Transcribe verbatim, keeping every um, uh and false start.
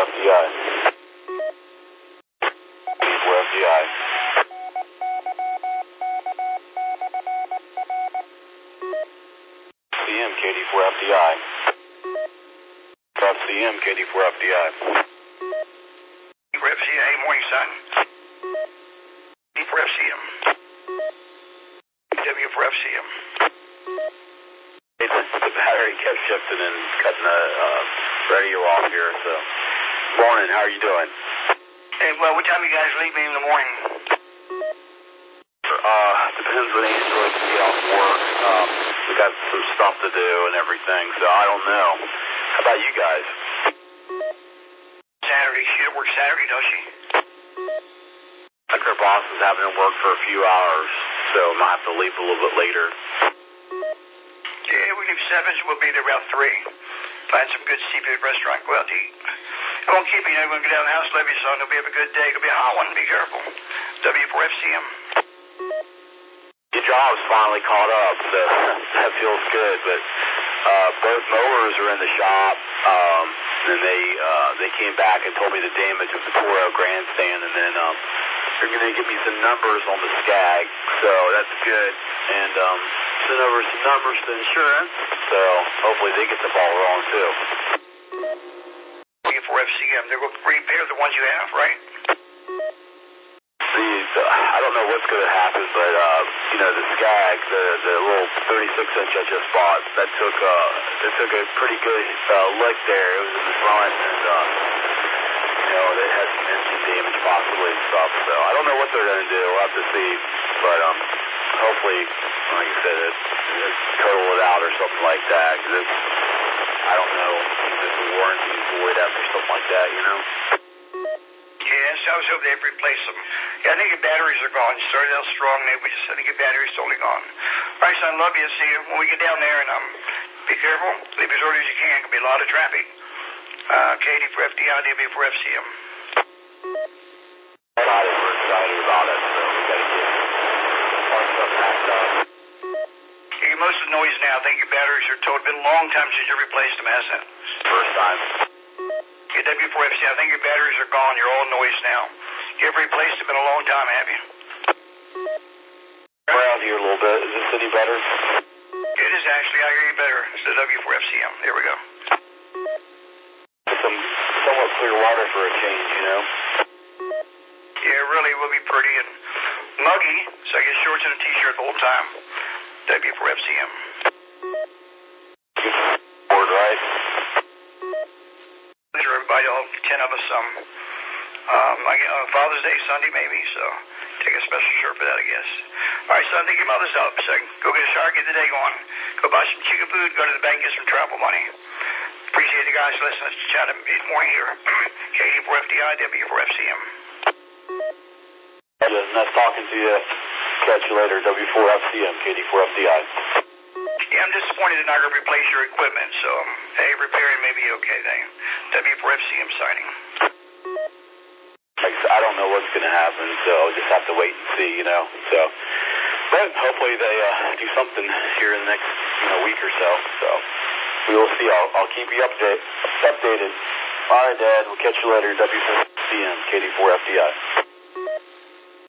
F D I. K D four F D I. C M K D four F D I. C M K D four F D I. K D four F C M, morning, son. K D four F C M. W four F C M. Hey, the, the battery kept shifting and cutting the uh, radio off here, so. Morning, how are you doing? Hey, well, what time you guys leave me in the morning? Uh, depends when Angela can get off work. Um, we got some stuff to do and everything, so I don't know. How about you guys? Saturday. She don't work Saturday, does she? Like her boss is having to work for a few hours, so I might have to leave a little bit later. Yeah, we leave seven, so we'll be there about three. Find some good seafood restaurant, go out to eat. I won't keep you, you know, we're going to go down the house, love you, son. It'll be a good day. It'll be a hot one. Be careful. W four F C M. Your job's finally caught up, so that feels good, but uh, both mowers are in the shop, um, and they uh, they came back and told me the damage of the Toro grandstand, and then um, they're going to give me some numbers on the Skag, so that's good, and um, send over some numbers to insurance, so hopefully they get the ball rolling too. W four F C M, they're going to repair the ones you have, right? The, the, I don't know what's going to happen, but, uh, you know, the Skag, the, the little thirty-six inch I just bought, that took, uh, it took a pretty good uh, lick there. It was in the front, and, uh, you know, they had some engine damage possibly and stuff, so I don't know what they're going to do. We'll have to see, but, um, hopefully, like I said, it, it total it out or something like that, because it's, I don't know if the warranty is void after something like that, you know? Yes, I was hoping they'd replace them. Yeah, I think your batteries are gone. You started out strong, they we just I think your battery's totally gone. All right, son, love you. See you when we get down there, and um, be careful. Leave as early as you can. There'll be a lot of traffic. Uh, K D four F D I, W four F C M. Excited, we're excited about it, so we got to get our stuff packed up. You get most of the noise now. I think your batteries are total. It's been a long time since you replaced them, hasn't it? First time. Your W four F C, I think your batteries are gone. You're all noise now. You ever replaced them in a long time, have you? We're out here a little bit. Is this any better? It is actually. I hear you better. It's the W four F C M. There we go. Some somewhat clear water for a change, you know? Yeah, it really will be pretty and muggy, so I get shorts and a t-shirt the whole time. W four F C M. Good board, right? Sure, everybody, all ten of us, um, um, I get, uh, Father's Day Sunday maybe, so take a special shirt for that, I guess. All right, son, take your mother's up, so go get a shower, get the day going. Go buy some chicken food, go to the bank, get some travel money. Appreciate you guys listening to chat mid-morning here. K D four F D I, W four F C M. Nice talking to you. Catch you later. W four F C M, K D four F D I. Yeah, I'm disappointed they're not going to replace your equipment, so, um, hey, repairing may be okay then. W four F C M signing. Like I said, I don't know what's going to happen, so I'll just have to wait and see, you know. So, but hopefully they uh, do something here in the next, you know, week or so. So we will see. I'll, I'll keep you update, updated. All right, Dad. We'll catch you later. W four F C M, K D four F D I.